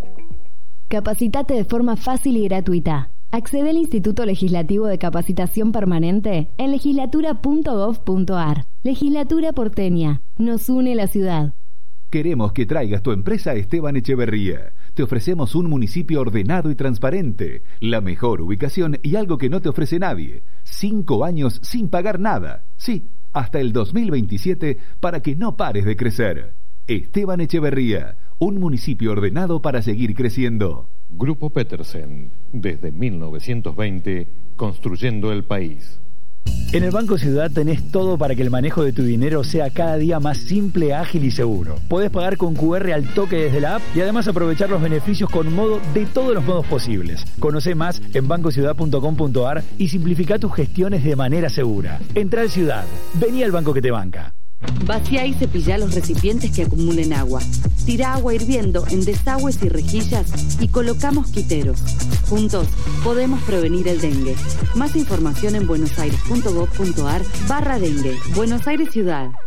Capacitate de forma fácil y gratuita. Accede al Instituto Legislativo de Capacitación Permanente en legislatura punto gov punto a r. Legislatura porteña. Nos une la ciudad. Queremos que traigas tu empresa a Esteban Echeverría. Te ofrecemos un municipio ordenado y transparente, la mejor ubicación y algo que no te ofrece nadie. Cinco años sin pagar nada. Sí, hasta el dos mil veintisiete para que no pares de crecer. Esteban Echeverría, un municipio ordenado para seguir creciendo. Grupo Petersen, desde mil novecientos veinte, construyendo el país. En el Banco Ciudad tenés todo para que el manejo de tu dinero sea cada día más simple, ágil y seguro. Podés pagar con cu erre al toque desde la app y además aprovechar los beneficios con modo de todos los modos posibles. Conocé más en banco ciudad punto com punto a r y simplifica tus gestiones de manera segura. Entrá al Ciudad. Vení al banco que te banca. Vacía y cepilla los recipientes que acumulen agua. Tira agua hirviendo en desagües y rejillas y coloca mosquiteros. Juntos podemos prevenir el dengue. Más información en buenosaires punto gov punto a r barra dengue. Buenos Aires Ciudad.